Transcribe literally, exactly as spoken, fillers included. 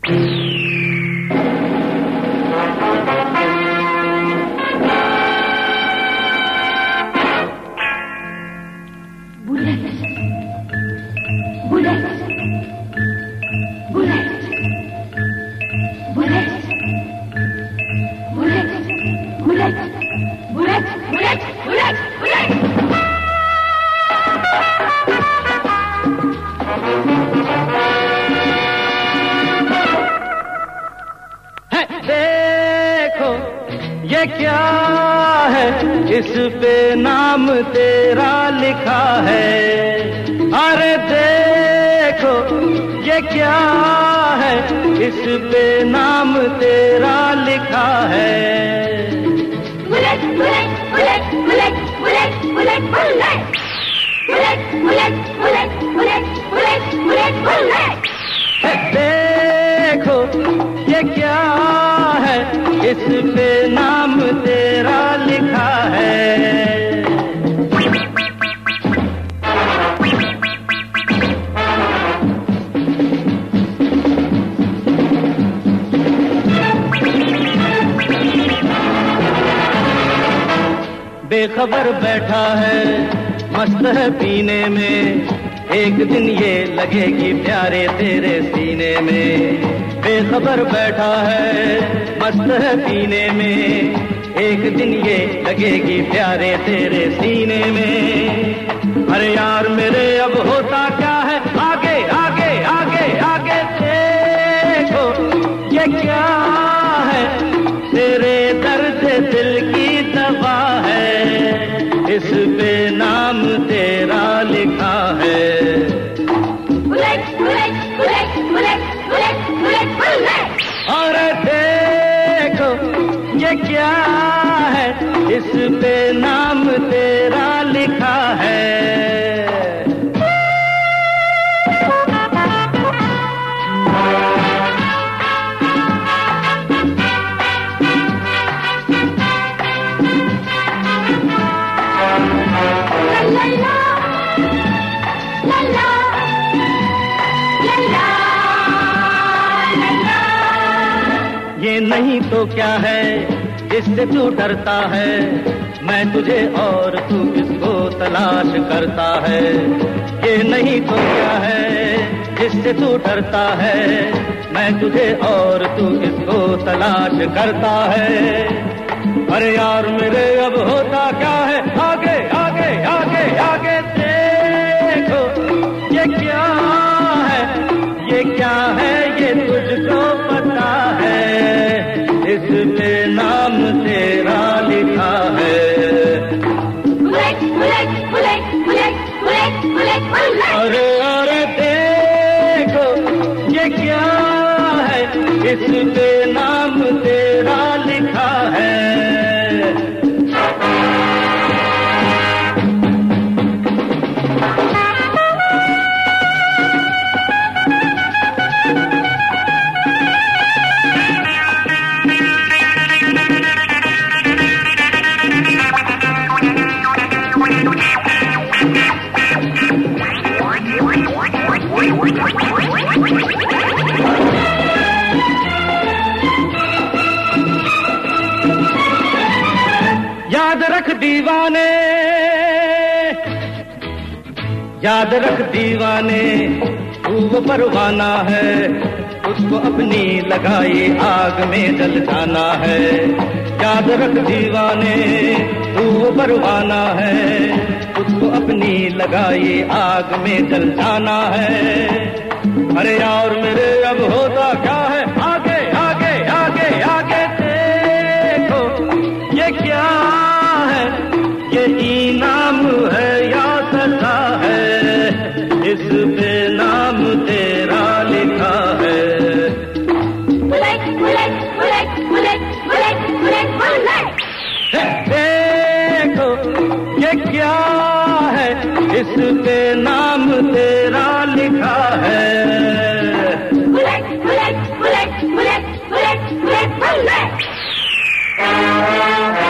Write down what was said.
देखो ये क्या है, इस पे नाम तेरा लिखा है। अरे देखो ये क्या है, इस पे नाम तेरा लिखा है। Bullet bullet bullet bullet bullet bullet bullet bullet bullet bullet bullet bullet bullet bullet. देखो ये क्या है, इस पे नाम तेरा लिखा है। बेखबर बैठा है, मस्त है पीने में, एक दिन ये लगेगी प्यारे तेरे सीने में। बेखबर बैठा है, मस्त है पीने में, एक दिन ये लगेगी प्यारे तेरे सीने में। अरे यार मेरे अब होता क्या है, आगे आगे आगे आगे देखो ये क्या है, तेरे दर्द दिल की दवा है, इस पे नाम तेरा लिखा है। Bullet bullet bullet bullet bullet bullet bullet. और देखो ये क्या है, इस पे नाम तेरा लिखा है। ये नहीं तो क्या है जिससे तू डरता है, मैं तुझे और तू इसको तलाश करता है। ये नहीं तो क्या है जिससे तू डरता है, मैं तुझे और तू इसको तलाश करता है। अरे यार मेरे अब होता क्या है, आगे आगे आगे आगे देखो ये क्या है, ये क्या है ये तुझको पता है, इस पे नाम तेरा लिखा है। Bullet bullet bullet bullet bullet bullet bullet. अरे अरे देखो ये क्या है, इस पे नाम तेरा लिखा है। याद रख दीवाने, याद रख दीवाने, तू वो परवाना है, उसको अपनी लगाई आग में जल जाना है। याद रख दीवाने, तू वो परवाना है, उसको अपनी लगाई आग में जल जाना है। अरे यार मेरे अब होता क्या है, आगे आगे आगे आगे देखो ये क्या है, ये इनाम है या सजा है, इस पे नाम तेरा लिखा है। Bullet bullet bullet bullet bullet bullet bullet. देखो ये क्या है, इस पे नाम तेरा लिखा है। Bullet bullet bullet bullet bullet bullet bullet.